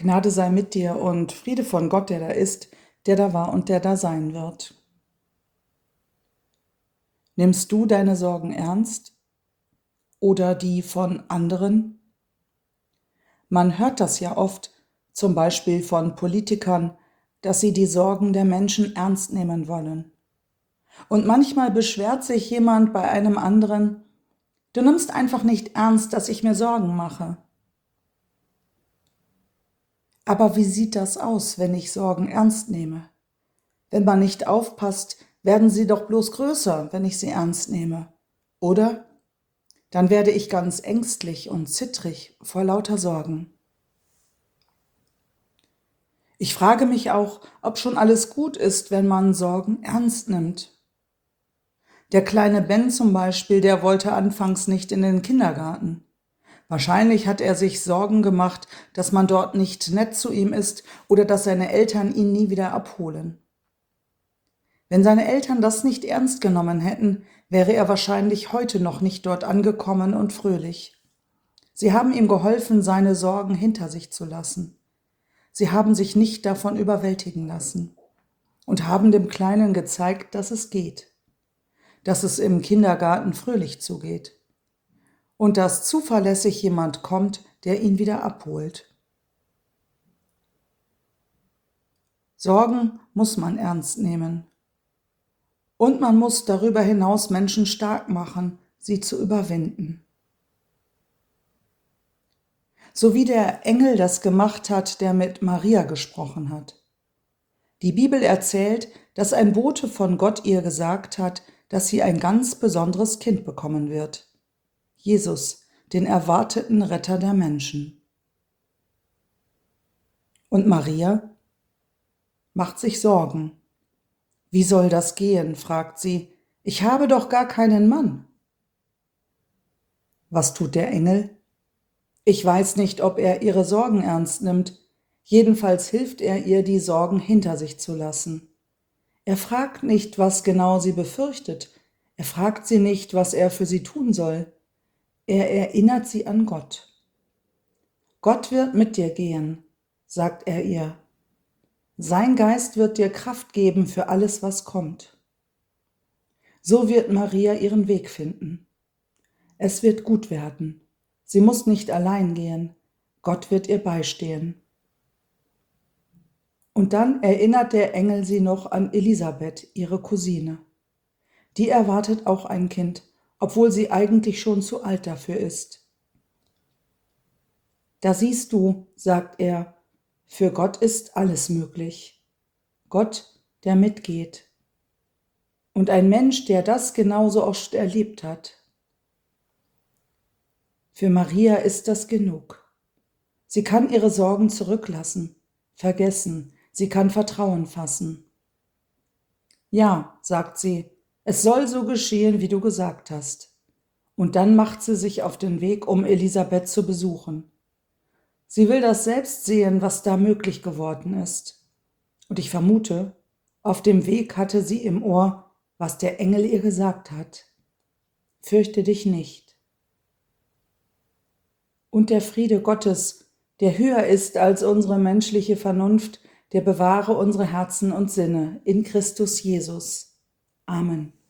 Gnade sei mit dir und Friede von Gott, der da ist, der da war und der da sein wird. Nimmst du deine Sorgen ernst oder die von anderen? Man hört das ja oft, zum Beispiel von Politikern, dass sie die Sorgen der Menschen ernst nehmen wollen. Und manchmal beschwert sich jemand bei einem anderen: Du nimmst einfach nicht ernst, dass ich mir Sorgen mache. Aber wie sieht das aus, wenn ich Sorgen ernst nehme? Wenn man nicht aufpasst, werden sie doch bloß größer, wenn ich sie ernst nehme. Oder? Dann werde ich ganz ängstlich und zittrig vor lauter Sorgen. Ich frage mich auch, ob schon alles gut ist, wenn man Sorgen ernst nimmt. Der kleine Ben zum Beispiel, der wollte anfangs nicht in den Kindergarten. Wahrscheinlich hat er sich Sorgen gemacht, dass man dort nicht nett zu ihm ist oder dass seine Eltern ihn nie wieder abholen. Wenn seine Eltern das nicht ernst genommen hätten, wäre er wahrscheinlich heute noch nicht dort angekommen und fröhlich. Sie haben ihm geholfen, seine Sorgen hinter sich zu lassen. Sie haben sich nicht davon überwältigen lassen und haben dem Kleinen gezeigt, dass es geht, dass es im Kindergarten fröhlich zugeht und dass zuverlässig jemand kommt, der ihn wieder abholt. Sorgen muss man ernst nehmen. Und man muss darüber hinaus Menschen stark machen, sie zu überwinden. So wie der Engel das gemacht hat, der mit Maria gesprochen hat. Die Bibel erzählt, dass ein Bote von Gott ihr gesagt hat, dass sie ein ganz besonderes Kind bekommen wird. Jesus, den erwarteten Retter der Menschen. Und Maria macht sich Sorgen. Wie soll das gehen, fragt sie. Ich habe doch gar keinen Mann. Was tut der Engel? Ich weiß nicht, ob er ihre Sorgen ernst nimmt. Jedenfalls hilft er ihr, die Sorgen hinter sich zu lassen. Er fragt nicht, was genau sie befürchtet. Er fragt sie nicht, was er für sie tun soll. Er erinnert sie an Gott. Gott wird mit dir gehen, sagt er ihr. Sein Geist wird dir Kraft geben für alles, was kommt. So wird Maria ihren Weg finden. Es wird gut werden. Sie muss nicht allein gehen. Gott wird ihr beistehen. Und dann erinnert der Engel sie noch an Elisabeth, ihre Cousine. Die erwartet auch ein Kind, obwohl sie eigentlich schon zu alt dafür ist. Da siehst du, sagt er, für Gott ist alles möglich. Gott, der mitgeht. Und ein Mensch, der das genauso oft erlebt hat. Für Maria ist das genug. Sie kann ihre Sorgen zurücklassen, vergessen, sie kann Vertrauen fassen. Ja, sagt sie, es soll so geschehen, wie du gesagt hast. Und dann macht sie sich auf den Weg, um Elisabeth zu besuchen. Sie will das selbst sehen, was da möglich geworden ist. Und ich vermute, auf dem Weg hatte sie im Ohr, was der Engel ihr gesagt hat. Fürchte dich nicht. Und der Friede Gottes, der höher ist als unsere menschliche Vernunft, der bewahre unsere Herzen und Sinne in Christus Jesus. Amen.